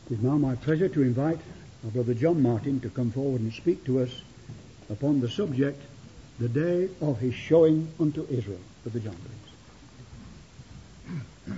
It is now my pleasure to invite our Brother John Martin to come forward and speak to us upon the subject, the day of his showing unto Israel. Brother John, please.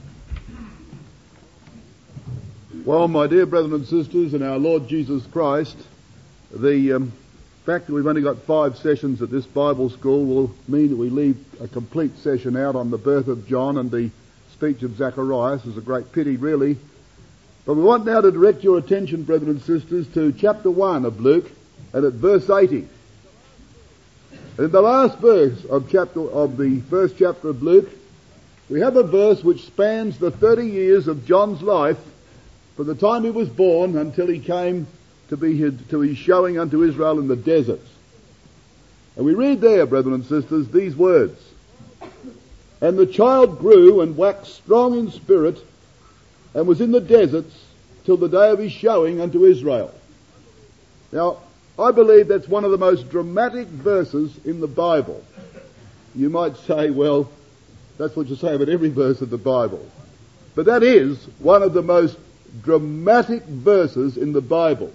Well, my dear brethren and sisters in our Lord Jesus Christ, the fact that we've only got 5 sessions at this Bible school will mean that we leave a complete session out on the birth of John and the speech of Zacharias. It's a great pity, really. But we want now to direct your attention, brethren and sisters, to chapter 1 of Luke and at verse 80. And in the last verse of the first chapter of Luke, we have a verse which spans the 30 years of John's life from the time he was born until he came to his showing unto Israel in the deserts. And we read there, brethren and sisters, these words: "And the child grew and waxed strong in spirit, and was in the deserts till the day of his showing unto Israel." Now, I believe that's one of the most dramatic verses in the Bible. You might say, well, that's what you say about every verse of the Bible. But that is one of the most dramatic verses in the Bible.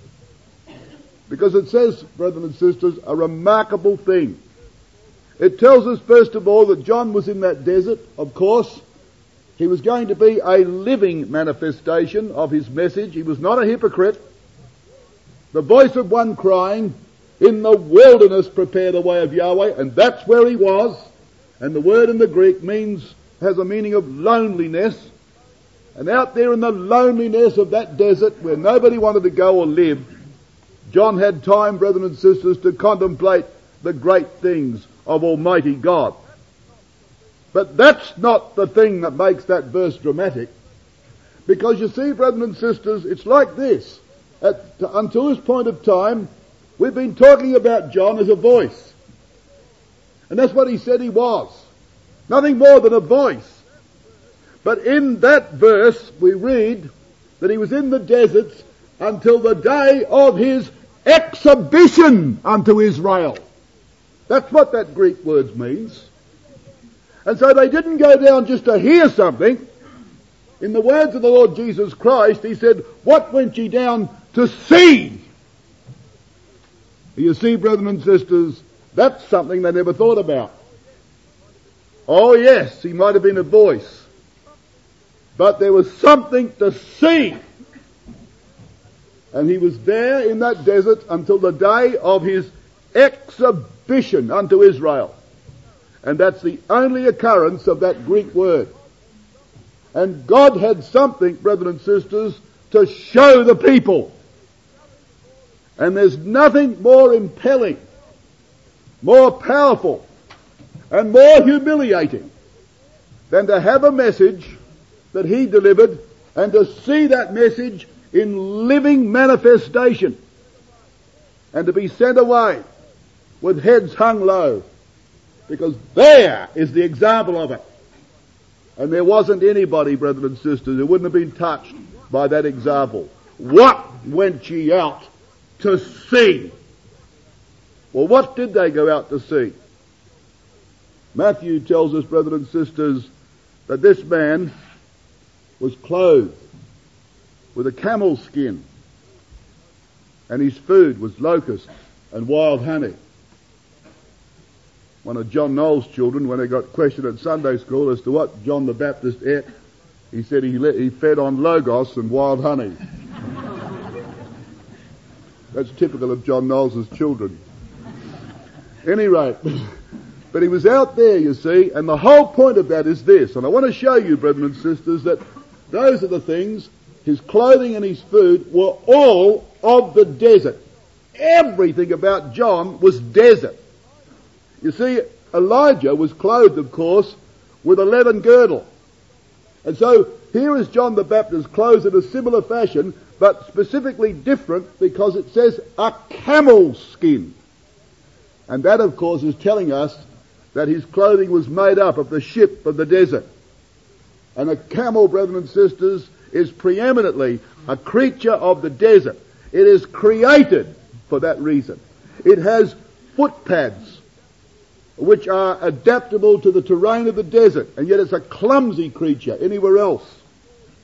Because it says, brethren and sisters, a remarkable thing. It tells us, first of all, that John was in that desert, of course. He was going to be a living manifestation of his message. He was not a hypocrite. The voice of one crying, "In the wilderness prepare the way of Yahweh," and that's where he was. And the word in the Greek has a meaning of loneliness. And out there in the loneliness of that desert where nobody wanted to go or live, John had time, brethren and sisters, to contemplate the great things of Almighty God. But that's not the thing that makes that verse dramatic. Because you see, brethren and sisters, it's like this. Until this point of time, we've been talking about John as a voice. And that's what he said he was. Nothing more than a voice. But in that verse, we read that he was in the deserts until the day of his exhibition unto Israel. That's what that Greek word means. And so they didn't go down just to hear something. In the words of the Lord Jesus Christ, he said, "What went ye down to see?" You see, brethren and sisters, that's something they never thought about. Oh yes, he might have been a voice, but there was something to see. And he was there in that desert until the day of his exhibition unto Israel. And that's the only occurrence of that Greek word. And God had something, brethren and sisters, to show the people. And there's nothing more impelling, more powerful, and more humiliating than to have a message that he delivered and to see that message in living manifestation and to be sent away with heads hung low. Because there is the example of it. And there wasn't anybody, brethren and sisters, who wouldn't have been touched by that example. What went ye out to see? Well, what did they go out to see? Matthew tells us, brethren and sisters, that this man was clothed with a camel's skin, and his food was locusts and wild honey. One of John Knowles' children, when they got questioned at Sunday school as to what John the Baptist ate, he said he fed on logos and wild honey. That's typical of John Knowles' children. Any rate, but he was out there, you see, and the whole point of that is this, and I want to show you, brethren and sisters, that those are the things, his clothing and his food were all of the desert. Everything about John was desert. You see, Elijah was clothed, of course, with a leathern girdle. And so here is John the Baptist clothed in a similar fashion, but specifically different because it says a camel's skin. And that, of course, is telling us that his clothing was made up of the ship of the desert. And a camel, brethren and sisters, is preeminently a creature of the desert. It is created for that reason. It has footpads which are adaptable to the terrain of the desert, and yet it's a clumsy creature anywhere else.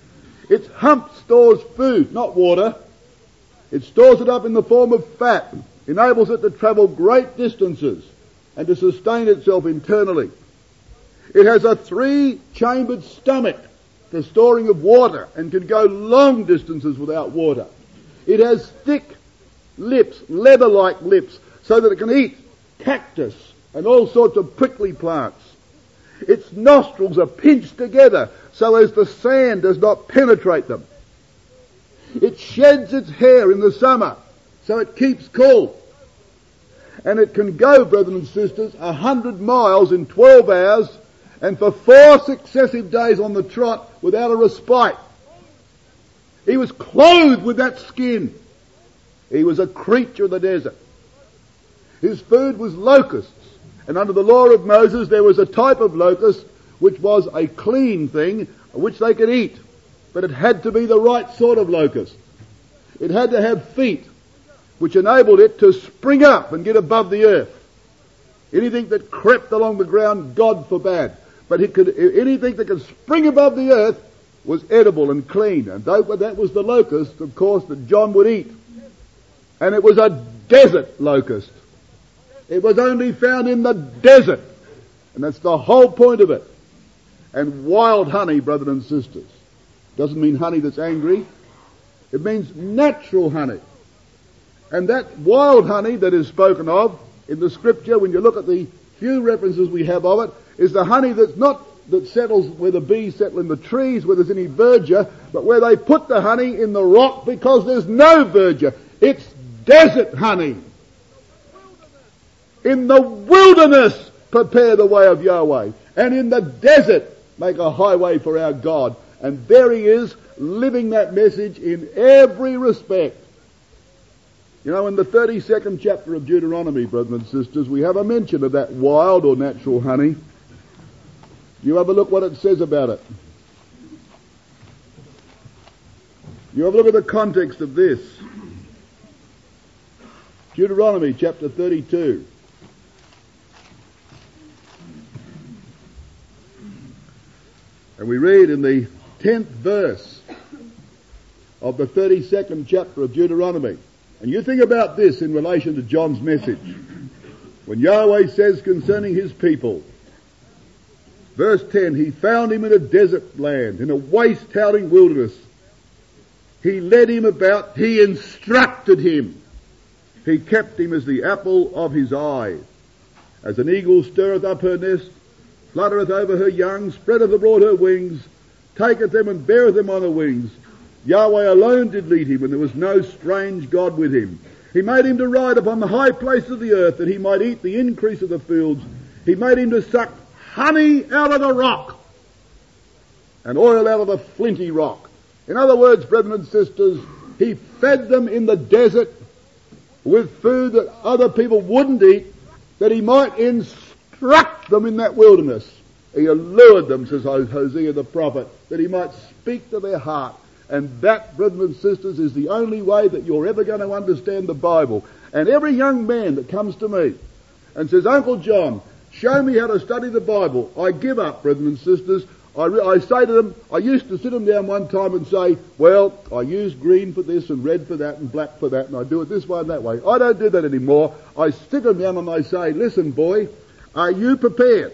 Its hump stores food, not water. It stores it up in the form of fat, enables it to travel great distances and to sustain itself internally. It has a 3-chambered stomach for storing of water and can go long distances without water. It has thick lips, leather-like lips, so that it can eat cactus and all sorts of prickly plants. Its nostrils are pinched together so as the sand does not penetrate them. It sheds its hair in the summer so it keeps cool. And it can go, brethren and sisters, 100 miles in 12 hours and for 4 successive days on the trot without a respite. He was clothed with that skin. He was a creature of the desert. His food was locusts. And under the law of Moses there was a type of locust which was a clean thing which they could eat. But it had to be the right sort of locust. It had to have feet which enabled it to spring up and get above the earth. Anything that crept along the ground, God forbade. But anything that could spring above the earth was edible and clean. And that was the locust, of course, that John would eat. And it was a desert locust. It was only found in the desert. And that's the whole point of it. And wild honey, brothers and sisters, doesn't mean honey that's angry. It means natural honey. And that wild honey that is spoken of in the scripture, when you look at the few references we have of it, is the honey that settles where the bees settle in the trees, where there's any verdure, but where they put the honey in the rock because there's no verdure. It's desert honey. In the wilderness prepare the way of Yahweh, and in the desert make a highway for our God. And there he is, living that message in every respect. You know, in the 32nd chapter of Deuteronomy, brothers and sisters, we have a mention of that wild or natural honey. You have a look what it says about it. You have a look at the context of this. Deuteronomy chapter 32. And we read in the 10th verse of the 32nd chapter of Deuteronomy. And you think about this in relation to John's message. When Yahweh says concerning his people, verse 10, he found him in a desert land, in a waste-howling wilderness. He led him about, he instructed him. He kept him as the apple of his eye. As an eagle stirreth up her nest, fluttereth over her young, spreadeth abroad her wings, taketh them and beareth them on her wings. Yahweh alone did lead him, and there was no strange God with him. He made him to ride upon the high place of the earth, that he might eat the increase of the fields. He made him to suck honey out of the rock, and oil out of the flinty rock. In other words, brethren and sisters, he fed them in the desert with food that other people wouldn't eat, that he might instruct them in that wilderness. He allured them, says Hosea the prophet, that he might speak to their heart. And that, brethren and sisters, is the only way that you're ever going to understand the Bible. And every young man that comes to me and says, Uncle John, show me how to study the Bible, I give up, brethren and sisters. I say to them, I used to sit them down one time and say, well, I use green for this and red for that and black for that, and I do it this way and that way. I don't do that anymore. I sit them down and I say, listen, boy, are you prepared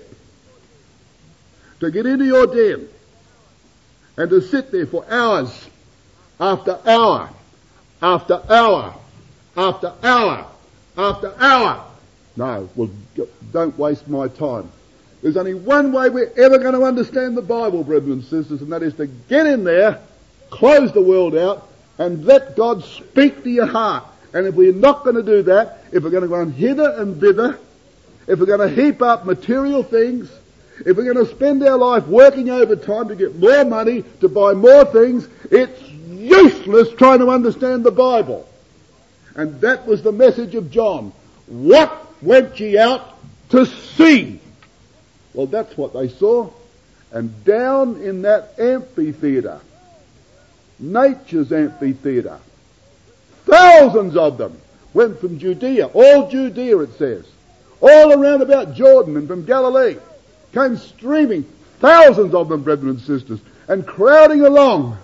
to get into your den and to sit there for hours after hour after hour after hour after hour? No, well, don't waste my time. There's only one way we're ever going to understand the Bible, brethren and sisters, and that is to get in there, close the world out, and let God speak to your heart. And if we're not going to do that, if we're going to run hither and thither, if we're going to heap up material things, if we're going to spend our life working overtime to get more money, to buy more things, it's useless trying to understand the Bible. And that was the message of John. What went ye out to see? Well, that's what they saw. And down in that amphitheatre, nature's amphitheatre, thousands of them went from Judea, all Judea it says, all around about Jordan and from Galilee, came streaming, thousands of them, brethren and sisters, and crowding along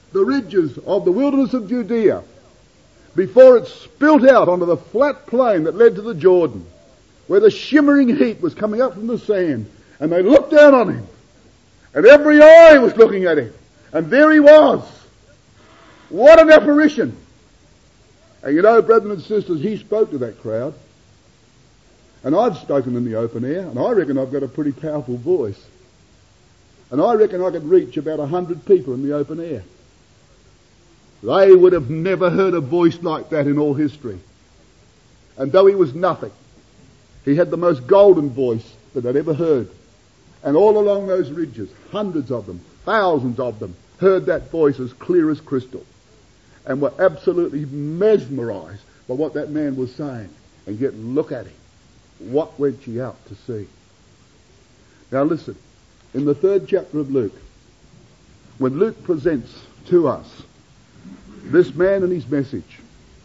the ridges of the wilderness of Judea before it spilt out onto the flat plain that led to the Jordan, where the shimmering heat was coming up from the sand, and they looked down on him, and every eye was looking at him, and there he was. What an apparition! And you know, brethren and sisters, he spoke to that crowd. And I've spoken in the open air, and I reckon I've got a pretty powerful voice. And I reckon I could reach about 100 people in the open air. They would have never heard a voice like that in all history. And though he was nothing, he had the most golden voice that I'd ever heard. And all along those ridges, hundreds of them, thousands of them, heard that voice as clear as crystal, and were absolutely mesmerized by what that man was saying. And yet look at him. What went ye out to see? Now listen, in the 3rd chapter of Luke, when Luke presents to us this man and his message,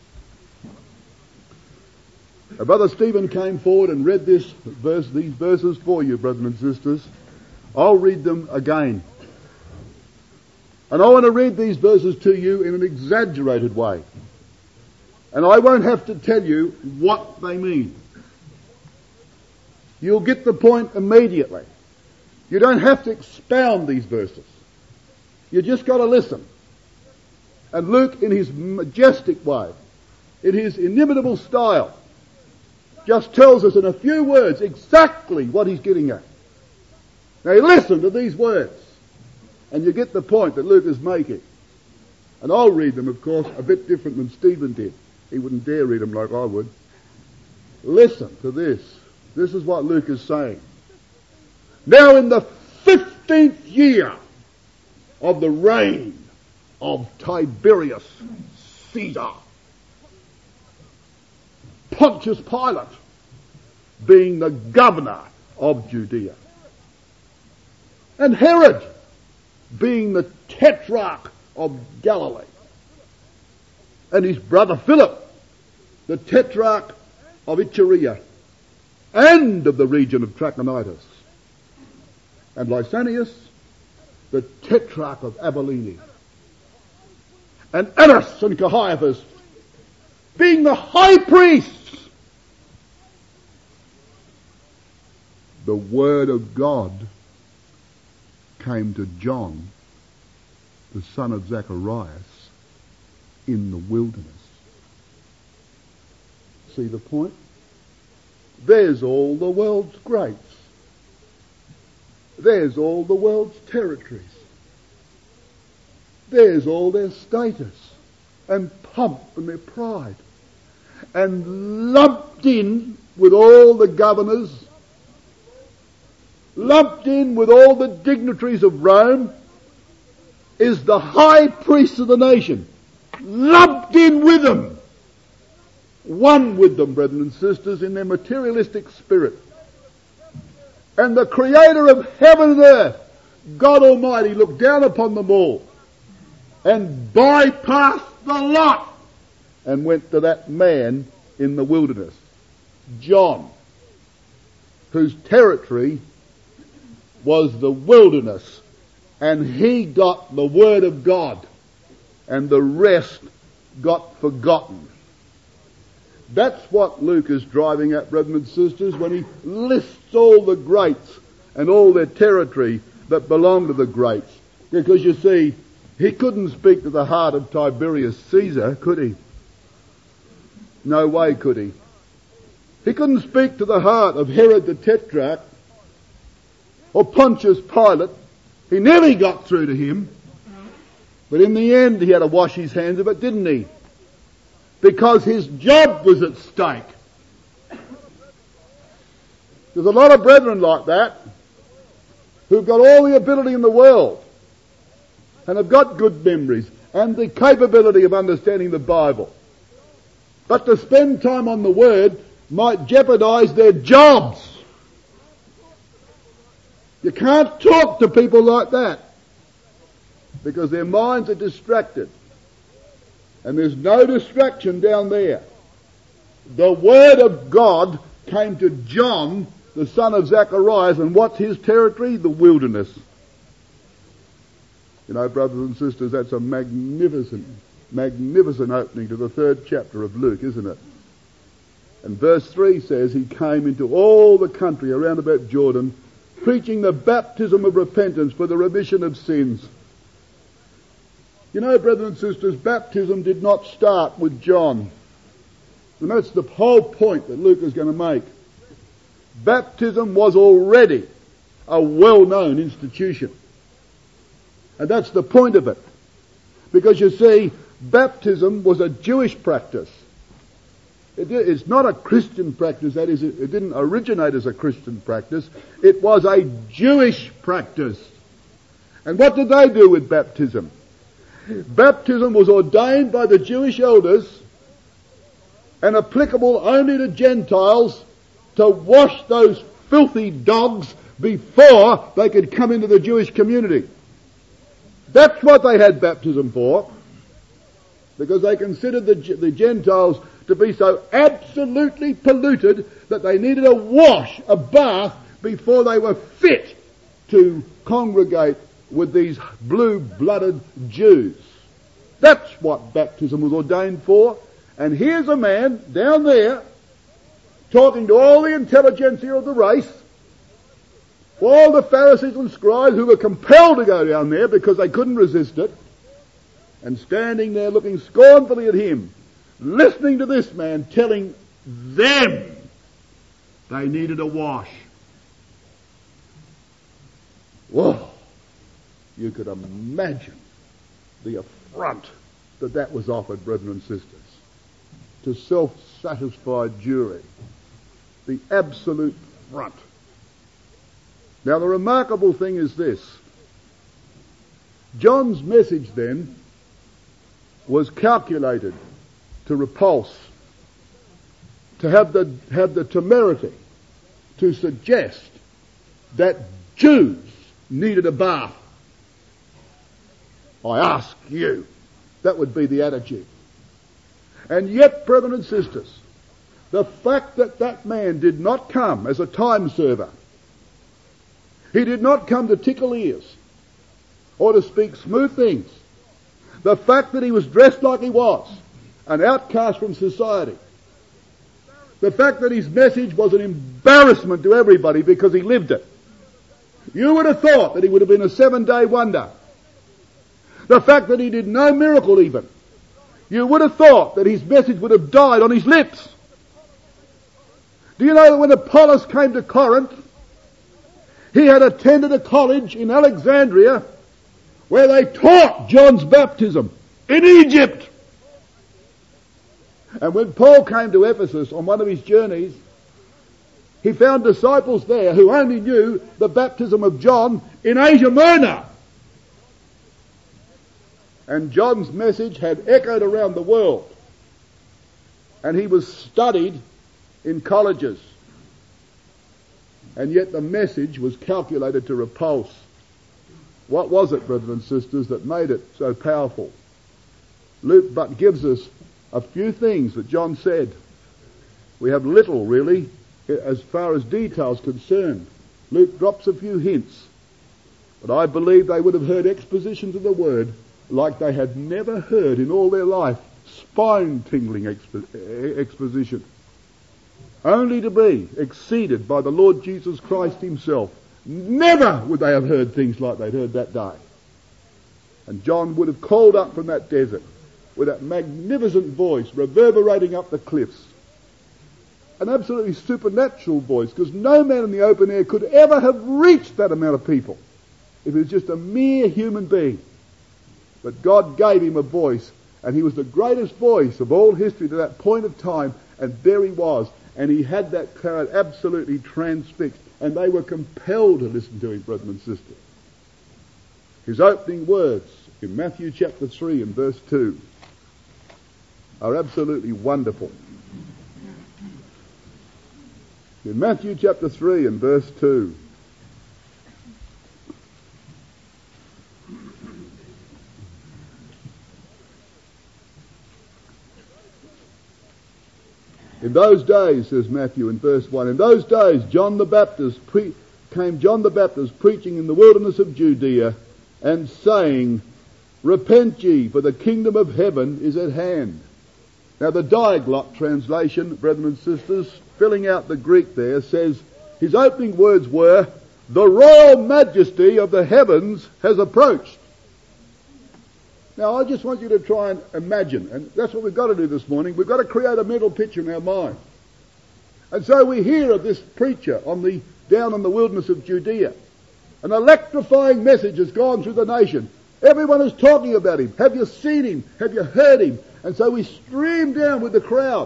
Brother Stephen came forward and read these verses for you, brothers and sisters. I'll read them again. And I want to read these verses to you in an exaggerated way. And I won't have to tell you what they mean. You'll get the point immediately. You don't have to expound these verses. You just got to listen. And Luke, in his majestic way, in his inimitable style, just tells us in a few words exactly what he's getting at. Now listen to these words, and you get the point that Luke is making. And I'll read them, of course, a bit different than Stephen did. He wouldn't dare read them like I would. Listen to this. This is what Luke is saying. Now in the 15th year of the reign of Tiberius Caesar, Pontius Pilate being the governor of Judea, and Herod being the tetrarch of Galilee, and his brother Philip, the tetrarch of Iturea, and of the region of Trachonitis, and Lysanias, the tetrarch of Abilene, and Annas and Caiaphas being the high priests. The word of God came to John, the son of Zacharias, in the wilderness. See the point? There's all the world's greats. There's all the world's territories. There's all their status and pomp and their pride. And lumped in with all the governors, lumped in with all the dignitaries of Rome, is the high priest of the nation. Lumped in with them. One with them, brethren and sisters, in their materialistic spirit. And the creator of heaven and earth, God Almighty, looked down upon them all and bypassed the lot and went to that man in the wilderness, John, whose territory was the wilderness, and he got the word of God, and the rest got forgotten. That's what Luke is driving at, brethren and sisters, when he lists all the greats and all their territory that belong to the greats. Because you see, he couldn't speak to the heart of Tiberius Caesar, could he? No way could he. He couldn't speak to the heart of Herod the Tetrarch or Pontius Pilate. He never got through to him. But in the end, he had to wash his hands of it, didn't he? Because his job was at stake. There's a lot of brethren like that who've got all the ability in the world and have got good memories and the capability of understanding the Bible. But to spend time on the Word might jeopardize their jobs. You can't talk to people like that because their minds are distracted. And there's no distraction down there. The Word of God came to John, the son of Zacharias, and what's his territory? The wilderness. You know, brothers and sisters, that's a magnificent opening to the 3rd chapter of Luke, isn't it? And verse 3 says, he came into all the country around about Jordan, preaching the baptism of repentance for the remission of sins. You know, brothers and sisters, baptism did not start with John. And that's the whole point that Luke is going to make. Baptism was already a well-known institution. And that's the point of it. Because you see, baptism was a Jewish practice. It's not a Christian practice, that is, it didn't originate as a Christian practice. It was a Jewish practice. And what did they do with baptism? Baptism was ordained by the Jewish elders and applicable only to Gentiles to wash those filthy dogs before they could come into the Jewish community. That's what they had baptism for, because they considered the Gentiles to be so absolutely polluted that they needed a wash, a bath, before they were fit to congregate with these blue-blooded Jews. That's what baptism was ordained for. And here's a man down there talking to all the intelligentsia of the race, all the Pharisees and scribes who were compelled to go down there because they couldn't resist it, and standing there looking scornfully at him, listening to this man telling them they needed a wash. Whoa! You could imagine the affront that was offered, brethren and sisters, to self-satisfied Jewry. The absolute affront. Now the remarkable thing is this. John's message then was calculated to repulse, to have the temerity to suggest that Jews needed a bath. I ask you. That would be the attitude. And yet, brethren and sisters, the fact that that man did not come as a time server, he did not come to tickle ears or to speak smooth things. The fact that he was dressed like he was, an outcast from society. The fact that his message was an embarrassment to everybody because he lived it. You would have thought that he would have been a 7-day wonder. The fact that he did no miracle even. You would have thought that his message would have died on his lips. Do you know that when Apollos came to Corinth, he had attended a college in Alexandria where they taught John's baptism in Egypt. And when Paul came to Ephesus on one of his journeys, he found disciples there who only knew the baptism of John in Asia Minor. And John's message had echoed around the world. And he was studied in colleges. And yet the message was calculated to repulse. What was it, brothers and sisters, that made it so powerful? Luke but gives us a few things that John said. We have little, really, as far as details concerned. Luke drops a few hints. But I believe they would have heard expositions of the word like they had never heard in all their life. Spine-tingling exposition. Only to be exceeded by the Lord Jesus Christ himself. Never would they have heard things like they'd heard that day. And John would have called up from that desert with that magnificent voice reverberating up the cliffs. An absolutely supernatural voice, because no man in the open air could ever have reached that amount of people if he was just a mere human being. But God gave him a voice, and he was the greatest voice of all history to that point of time, and there he was, and he had that crowd absolutely transfixed, and they were compelled to listen to him, brothers and sisters. His opening words in Matthew chapter 3 and verse 2 are absolutely wonderful. In Matthew chapter 3 and verse 2, in those days, says Matthew in verse 1, in those days came John the Baptist preaching in the wilderness of Judea and saying, Repent ye, for the kingdom of heaven is at hand. Now the Diaglott translation, brethren and sisters, filling out the Greek there, says, his opening words were, the royal majesty of the heavens has approached. Now I just want you to try and imagine, and that's what we've got to do this morning, we've got to create a mental picture in our mind. And so we hear of this preacher down in the wilderness of Judea. An electrifying message has gone through the nation. Everyone is talking about him. Have you seen him? Have you heard him? And so we stream down with the crowd.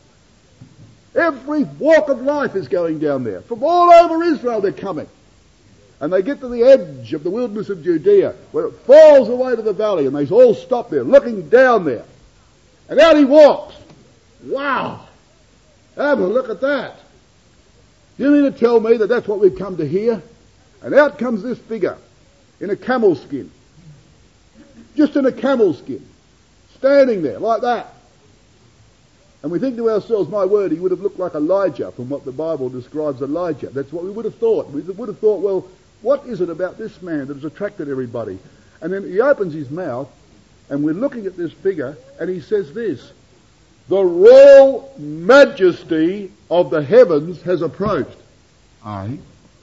Every walk of life is going down there. From all over Israel they're coming. And they get to the edge of the wilderness of Judea, where it falls away to the valley, and they all stop there, looking down there. And out he walks. Wow! Have a look at that. Do you mean to tell me that that's what we've come to hear? And out comes this figure, in a camel skin. Just in a camel skin. Standing there, like that. And we think to ourselves, my word, he would have looked like Elijah from what the Bible describes Elijah. That's what we would have thought. We would have thought, well, what is it about this man that has attracted everybody? And then he opens his mouth, and we're looking at this figure, and he says this, the royal majesty of the heavens has approached. Aye.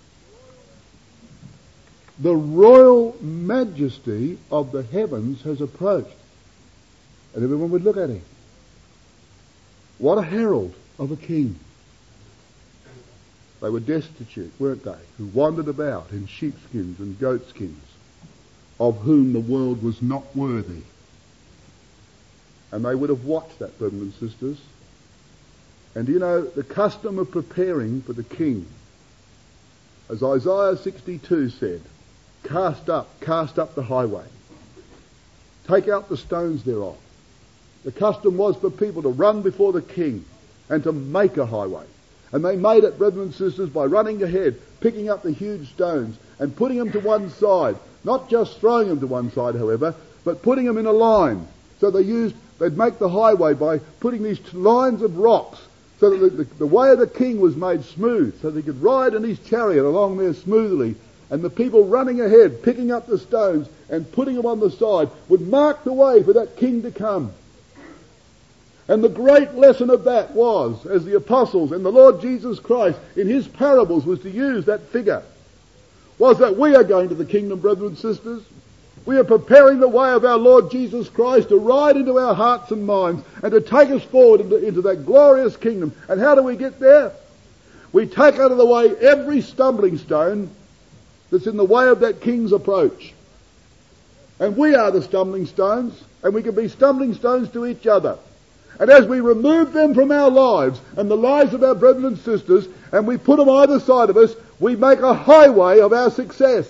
The royal majesty of the heavens has approached. And everyone would look at him. What a herald of a king. They were destitute, weren't they? Who wandered about in sheepskins and goatskins, of whom the world was not worthy. And they would have watched that, brothers and sisters. And you know, the custom of preparing for the king, as Isaiah 62 said, cast up the highway. Take out the stones thereof. The custom was for people to run before the king and to make a highway. And they made it, brethren and sisters, by running ahead, picking up the huge stones and putting them to one side. Not just throwing them to one side, however, but putting them in a line. So they'd make the highway by putting these lines of rocks so that the way of the king was made smooth, so they could ride in his chariot along there smoothly. And the people running ahead, picking up the stones and putting them on the side, would mark the way for that king to come. And the great lesson of that was, as the apostles and the Lord Jesus Christ in his parables was to use that figure, was that we are going to the kingdom, brethren and sisters. We are preparing the way of our Lord Jesus Christ to ride into our hearts and minds and to take us forward into that glorious kingdom. And how do we get there? We take out of the way every stumbling stone that's in the way of that king's approach. And we are the stumbling stones, and we can be stumbling stones to each other. And as we remove them from our lives and the lives of our brethren and sisters, and we put them either side of us, we make a highway of our success.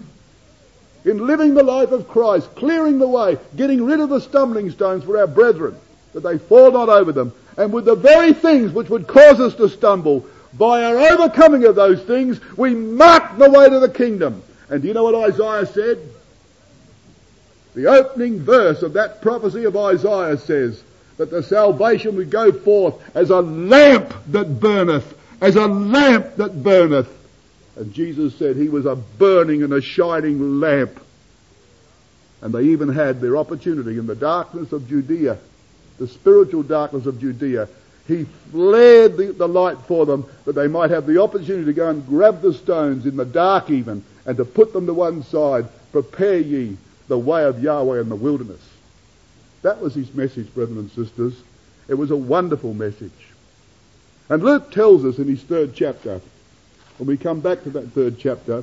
In living the life of Christ, clearing the way, getting rid of the stumbling stones for our brethren, that they fall not over them. And with the very things which would cause us to stumble, by our overcoming of those things, we mark the way to the kingdom. And do you know what Isaiah said? The opening verse of that prophecy of Isaiah says that the salvation would go forth as a lamp that burneth, as a lamp that burneth. And Jesus said he was a burning and a shining lamp. And they even had their opportunity in the darkness of Judea, the spiritual darkness of Judea. He flared the light for them that they might have the opportunity to go and grab the stones in the dark even and to put them to one side. Prepare ye the way of Yahweh in the wilderness. That was his message, brethren and sisters. It was a wonderful message. And Luke tells us in his 3rd chapter, when we come back to that 3rd chapter,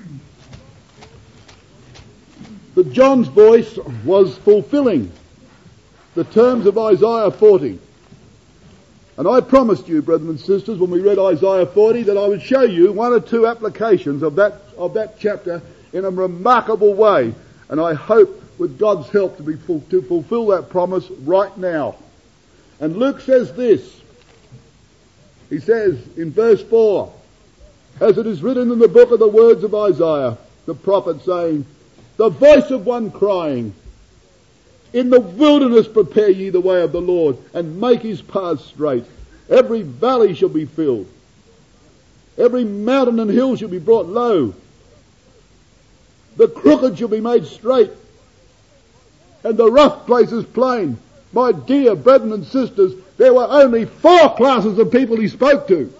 that John's voice was fulfilling the terms of Isaiah 40. And I promised you, brethren and sisters, when we read Isaiah 40, that I would show you one or two applications of that chapter in a remarkable way. And I hope, with God's help, to fulfill that promise right now. And Luke says this. He says in verse 4, as it is written in the book of the words of Isaiah, the prophet, saying, the voice of one crying, in the wilderness prepare ye the way of the Lord, and make his paths straight. Every valley shall be filled. Every mountain and hill shall be brought low. The crooked shall be made straight, and the rough places plain. My dear brethren and sisters, there were only 4 classes of people he spoke to.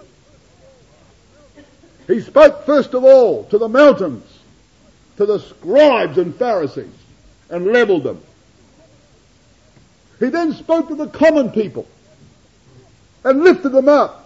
He spoke first of all to the mountains, to the scribes and Pharisees, and levelled them. He then spoke to the common people and lifted them up.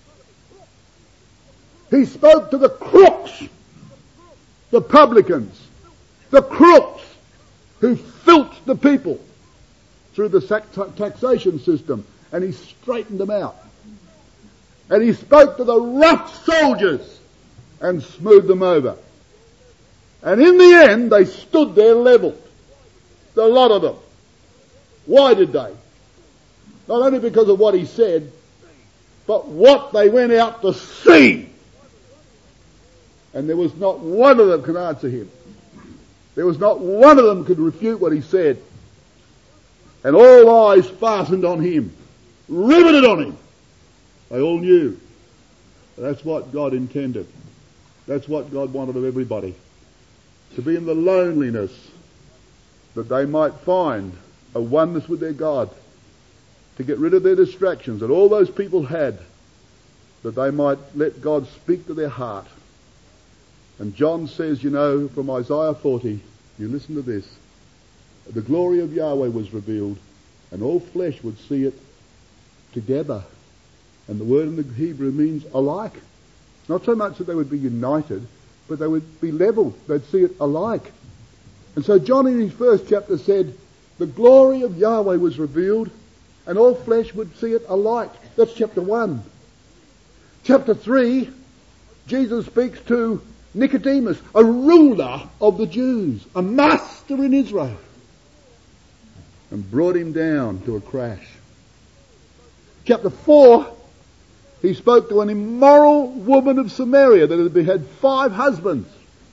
He spoke to the crooks, the publicans, the crooks who filched the people through the taxation system, and he straightened them out. And he spoke to the rough soldiers and smoothed them over. And in the end, they stood there levelled, the lot of them. Why did they? Not only because of what he said, but what they went out to see. And there was not one of them could answer him. There was not one of them could refute what he said. And all eyes fastened on him, riveted on him. They all knew. That's what God intended. That's what God wanted of everybody. To be in the loneliness that they might find a oneness with their God. To get rid of their distractions that all those people had. That they might let God speak to their heart. And John says, you know, from Isaiah 40, you listen to this. The glory of Yahweh was revealed, and all flesh would see it together. And the word in the Hebrew means alike. Not so much that they would be united, but they would be leveled. They'd see it alike. And so John in his first chapter said, the glory of Yahweh was revealed, and all flesh would see it alike. That's chapter 1. Chapter 3, Jesus speaks to Nicodemus, a ruler of the Jews, a master in Israel, and brought him down to a crash. Chapter 4, he spoke to an immoral woman of Samaria that had 5 husbands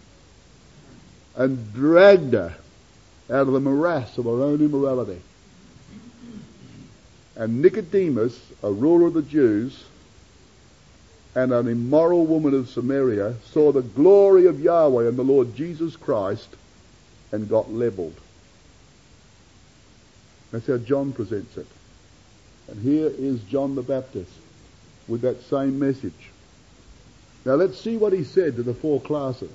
and dragged her out of the morass of her own immorality. And Nicodemus, a ruler of the Jews, and an immoral woman of Samaria saw the glory of Yahweh and the Lord Jesus Christ and got levelled. That's how John presents it. And here is John the Baptist with that same message. Now let's see what he said to the 4 classes.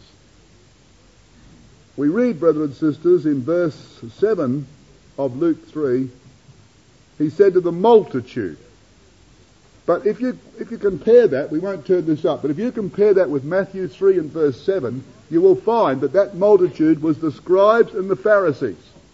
We read, brethren and sisters, in verse 7 of Luke 3, he said to the multitude. But if you compare that, we won't turn this up, but if you compare that with Matthew 3 and verse 7, you will find that multitude was the scribes and the Pharisees.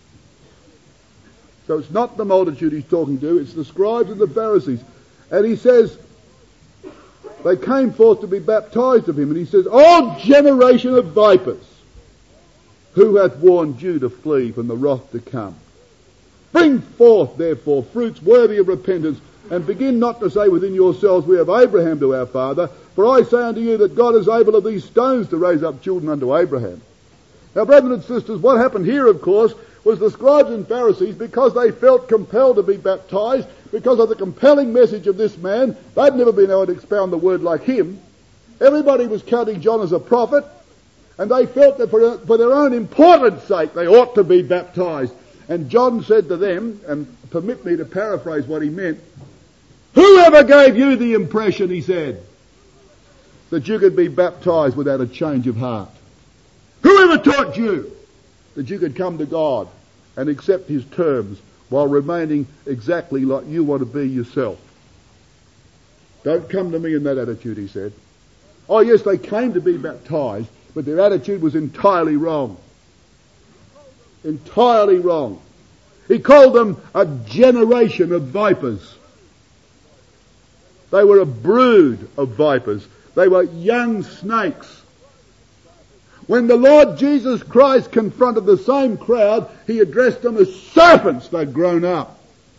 So it's not the multitude he's talking to, it's the scribes and the Pharisees. And he says, they came forth to be baptized of him, and he says, O generation of vipers, who hath warned you to flee from the wrath to come? Bring forth, therefore, fruits worthy of repentance, and begin not to say within yourselves, we have Abraham to our father. For I say unto you that God is able of these stones to raise up children unto Abraham. Now, brethren and sisters, what happened here, of course, was the scribes and Pharisees, because they felt compelled to be baptized, because of the compelling message of this man, they'd never been able to expound the word like him. Everybody was counting John as a prophet, and they felt that for their own importance sake, they ought to be baptized. And John said to them, and permit me to paraphrase what he meant, whoever gave you the impression, he said, that you could be baptized without a change of heart? Whoever taught you that you could come to God and accept his terms while remaining exactly like you want to be yourself? Don't come to me in that attitude, he said. Oh yes, they came to be baptized, but their attitude was entirely wrong. Entirely wrong. He called them a generation of vipers. They were a brood of vipers. They were young snakes. When the Lord Jesus Christ confronted the same crowd, he addressed them as serpents. They'd grown up.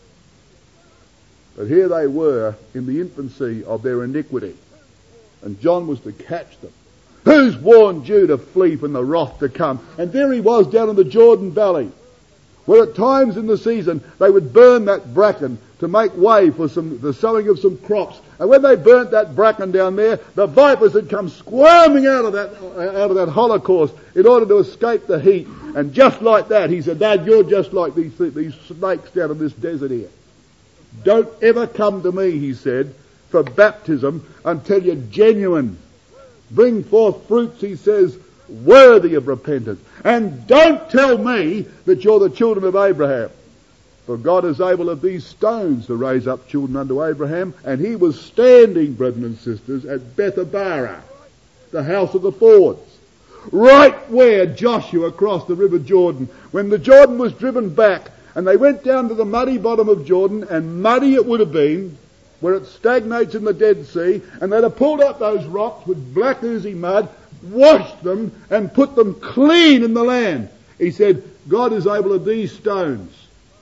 But here they were in the infancy of their iniquity. And John was to catch them. Who's warned you to flee from the wrath to come? And there he was down in the Jordan Valley, where at times in the season they would burn that bracken to make way for the sowing of some crops. And when they burnt that bracken down there, the vipers had come squirming out of that holocaust in order to escape the heat. And just like that, he said, Dad, you're just like these snakes down in this desert here. Don't ever come to me, he said, for baptism until you're genuine. Bring forth fruits, he says, worthy of repentance. And don't tell me that you're the children of Abraham. For God is able of these stones to raise up children unto Abraham. And he was standing, brethren and sisters, at Bethabara, the house of the fords, right where Joshua crossed the river Jordan, when the Jordan was driven back, and they went down to the muddy bottom of Jordan, and muddy it would have been, where it stagnates in the Dead Sea, and they'd have pulled up those rocks with black oozy mud, washed them, and put them clean in the land. He said, God is able of these stones.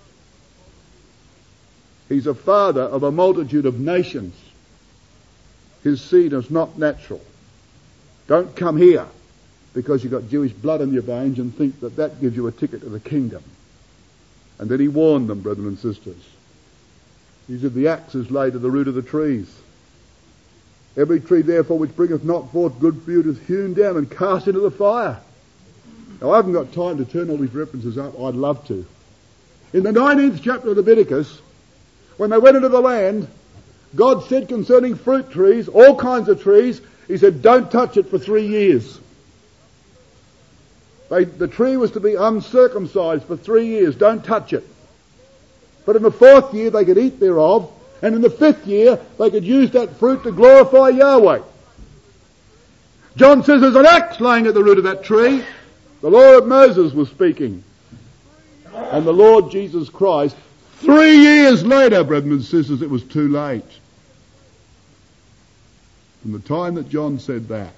He's a father of a multitude of nations. His seed is not natural. Don't come here because you've got Jewish blood in your veins and think that that gives you a ticket to the kingdom. And then he warned them, brethren and sisters. He said, the axe is laid to the root of the trees. Every tree, therefore, which bringeth not forth good fruit is hewn down and cast into the fire. Now, I haven't got time to turn all these references up. I'd love to. In the 19th chapter of Leviticus, when they went into the land, God said concerning fruit trees, all kinds of trees, he said, don't touch it for 3 years. The tree was to be uncircumcised for 3 years. Don't touch it. But in the 4th year they could eat thereof, and in the 5th year they could use that fruit to glorify Yahweh. John says there's an axe laying at the root of that tree. The law of Moses was speaking. And the Lord Jesus Christ, 3 years later, brethren and sisters, it was too late. From the time that John said that,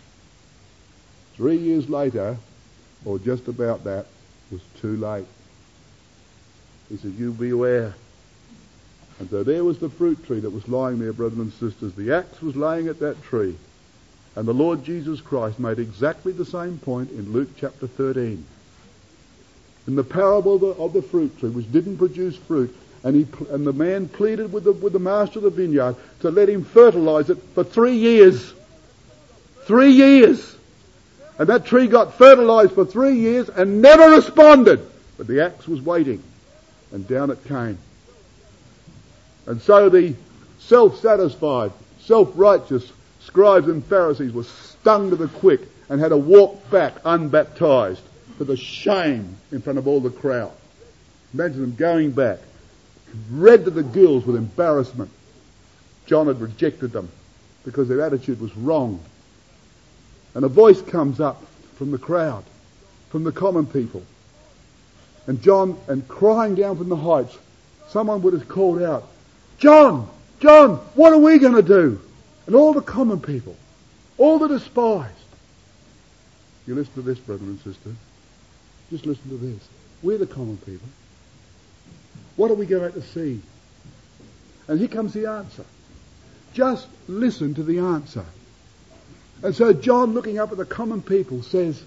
3 years later, or just about that, was too late. He said, you beware. And so there was the fruit tree that was lying there, brethren and sisters. The axe was laying at that tree. And the Lord Jesus Christ made exactly the same point in Luke chapter 13. In the parable of the fruit tree, which didn't produce fruit, and the man pleaded with the master of the vineyard to let him fertilize it for 3 years. 3 years. And that tree got fertilized for 3 years and never responded. But the axe was waiting. And down it came. And so the self-satisfied, self-righteous scribes and Pharisees were stung to the quick and had to walk back unbaptized to the shame in front of all the crowd. Imagine them going back, red to the gills with embarrassment. John had rejected them because their attitude was wrong. And a voice comes up from the crowd, from the common people. And John, and crying down from the heights, someone would have called out, John, John, what are we going to do? And all the common people, all the despised. You listen to this, brother and sister. Just listen to this. We're the common people. What are we going to see? And here comes the answer. Just listen to the answer. And so John, looking up at the common people, says,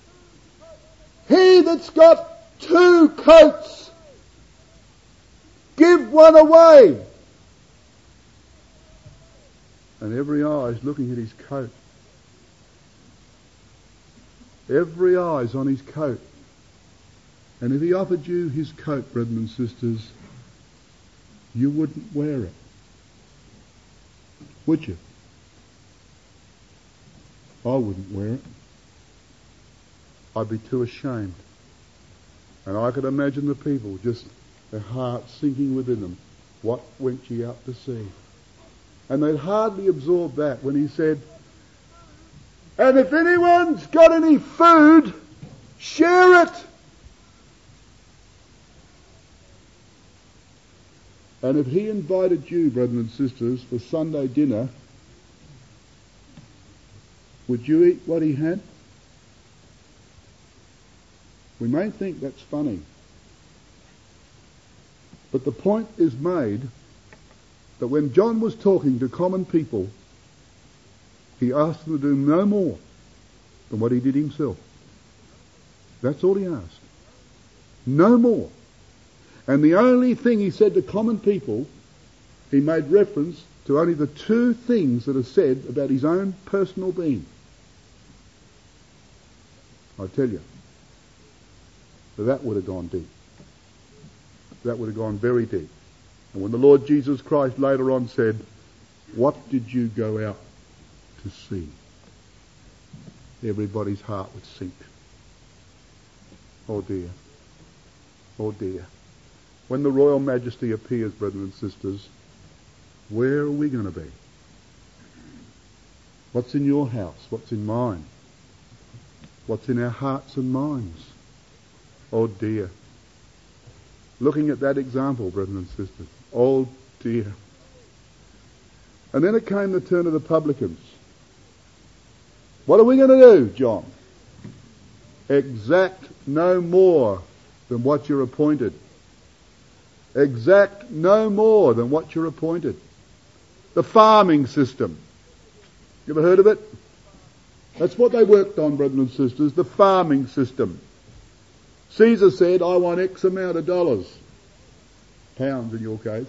he that's got 2 coats, give one away. And every eye is looking at his coat. Every eye is on his coat. And if he offered you his coat, brethren and sisters, you wouldn't wear it. Would you? I wouldn't wear it. I'd be too ashamed. And I could imagine the people, just their hearts sinking within them. What went ye out to see? And they'd hardly absorb that when he said, and if anyone's got any food, share it. And if he invited you, brethren and sisters, for Sunday dinner, would you eat what he had? We may think that's funny. But the point is made that when John was talking to common people, he asked them to do no more than what he did himself. That's all he asked. No more. And the only thing he said to common people, he made reference to only the two things that are said about his own personal being. I tell you, that would have gone deep. That would have gone very deep. And when the Lord Jesus Christ later on said, "What did you go out to see?" everybody's heart would sink. Oh dear. Oh dear. When the Royal Majesty appears, brethren and sisters, where are we going to be? What's in your house? What's in mine? What's in our hearts and minds? Oh dear. Looking at that example, brethren and sisters. Oh dear. And then it came the turn of the publicans. What are we going to do, John? Exact no more than what you're appointed. Exact no more than what you're appointed. The farming system. You ever heard of it? That's what they worked on, brethren and sisters, the farming system. Caesar said, "I want X amount of dollars." Pounds in your case.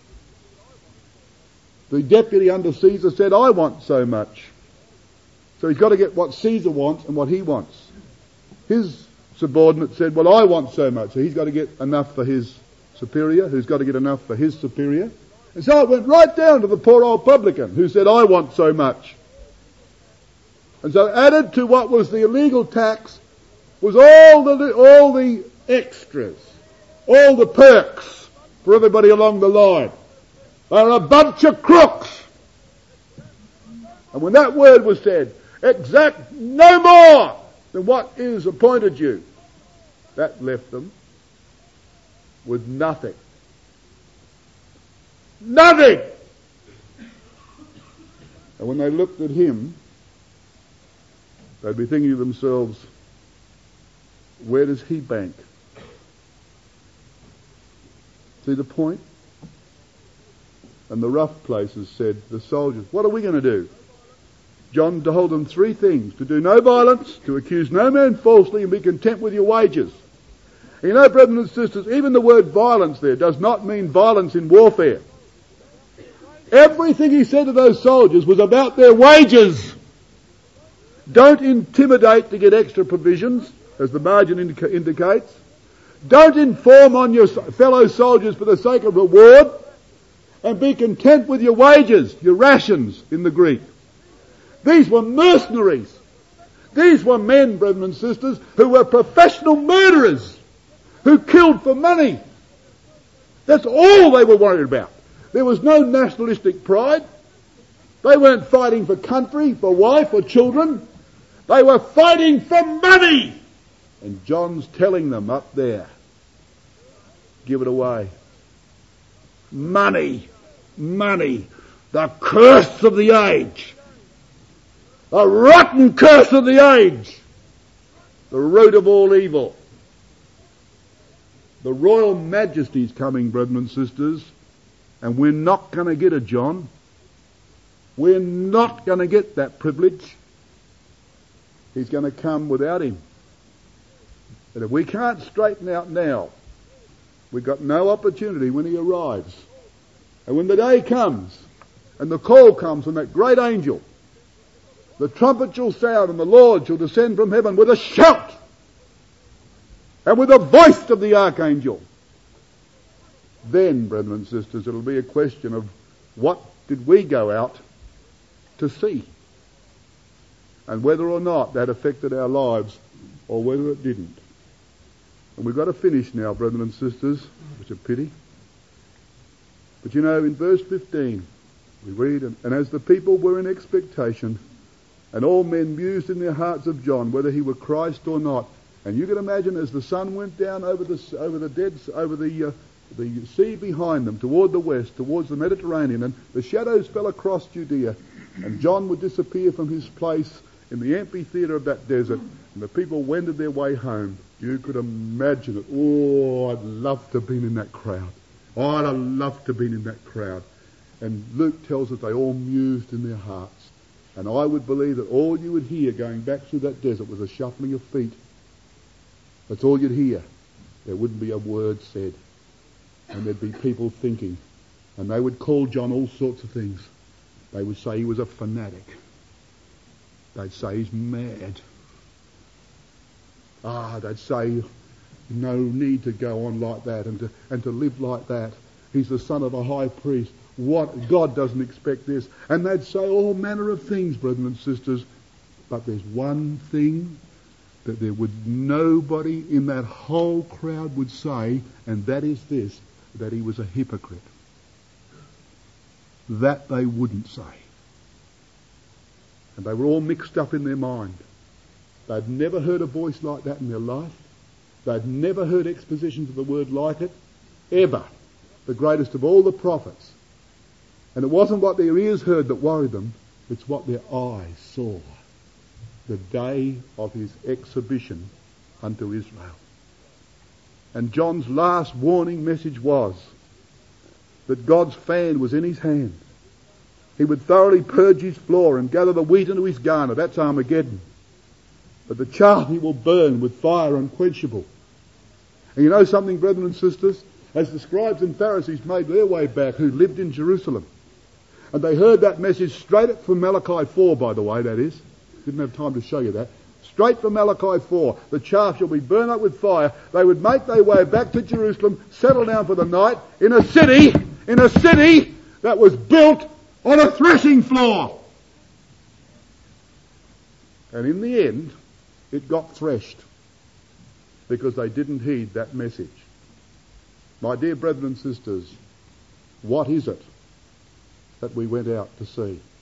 The deputy under Caesar said, "I want so much." So he's got to get what Caesar wants and what he wants. His subordinate said, "Well, I want so much." So he's got to get enough for his superior, who's got to get enough for his superior. And so it went right down to the poor old publican who said, "I want so much." And so added to what was the illegal tax was all the extras, all the perks for everybody along the line. They're a bunch of crooks. And when that word was said, exact no more than what is appointed you, that left them with nothing. Nothing! And when they looked at him, they'd be thinking to themselves, where does he bank? See the point? And the rough places said, the soldiers, what are we going to do? John told them three things: to do no violence, to accuse no man falsely, and be content with your wages. And you know, brethren and sisters, even the word violence there does not mean violence in warfare. Everything he said to those soldiers was about their wages. Don't intimidate to get extra provisions, as the margin indicates. Don't inform on your fellow soldiers for the sake of reward, and be content with your wages, your rations in the Greek. These were mercenaries. These were men, brethren and sisters, who were professional murderers, who killed for money. That's all they were worried about. There was no nationalistic pride. They weren't fighting for country, for wife or children. They were fighting for money. And John's telling them up there, give it away. Money. Money. The curse of the age. A rotten curse of the age. The root of all evil. The Royal Majesty's coming, brethren and sisters, and we're not going to get it, John. We're not going to get that privilege. He's going to come without him. And if we can't straighten out now, we've got no opportunity when he arrives. And when the day comes, and the call comes from that great angel, the trumpet shall sound, and the Lord shall descend from heaven with a shout, and with the voice of the archangel. Then, brethren and sisters, it'll be a question of what did we go out to see, and whether or not that affected our lives, or whether it didn't. And we've got to finish now, brethren and sisters. It's a pity. But you know, in verse 15, we read, and as the people were in expectation, and all men mused in their hearts of John, whether he were Christ or not. And you can imagine as the sun went down over the sea behind them, toward the west, towards the Mediterranean, and the shadows fell across Judea, and John would disappear from his place in the amphitheatre of that desert, and the people wended their way home. You could imagine it. Oh, I'd love to have been in that crowd. Oh, I'd have loved to have been in that crowd. And Luke tells us they all mused in their hearts. And I would believe that all you would hear going back through that desert was a shuffling of feet. That's all you'd hear. There wouldn't be a word said. And there'd be people thinking, and they would call John all sorts of things. They would say he was a fanatic. They'd say he's mad. They'd say no need to go on like that and to live like that. He's the son of a high priest. What? God doesn't expect this. And they'd say all manner of things, brethren and sisters. But there's one thing that there would nobody in that whole crowd would say, and that is this, that he was a hypocrite. That they wouldn't say. And they were all mixed up in their mind. They'd never heard a voice like that in their life. They'd never heard expositions of the word like it, ever. The greatest of all the prophets. And it wasn't what their ears heard that worried them, it's what their eyes saw. The day of his exhibition unto Israel. And John's last warning message was that God's fan was in his hand. He would thoroughly purge his floor and gather the wheat into his garner. That's Armageddon. But the chaff he will burn with fire unquenchable. And you know something, brethren and sisters? As the scribes and Pharisees made their way back, who lived in Jerusalem, and they heard that message straight from Malachi 4, by the way, that is. Didn't have time to show you that. Straight from Malachi 4, the chaff shall be burned up with fire. They would make their way back to Jerusalem, settle down for the night in a city that was built on a threshing floor. And in the end, it got threshed because they didn't heed that message. My dear brethren and sisters, what is it that we went out to see?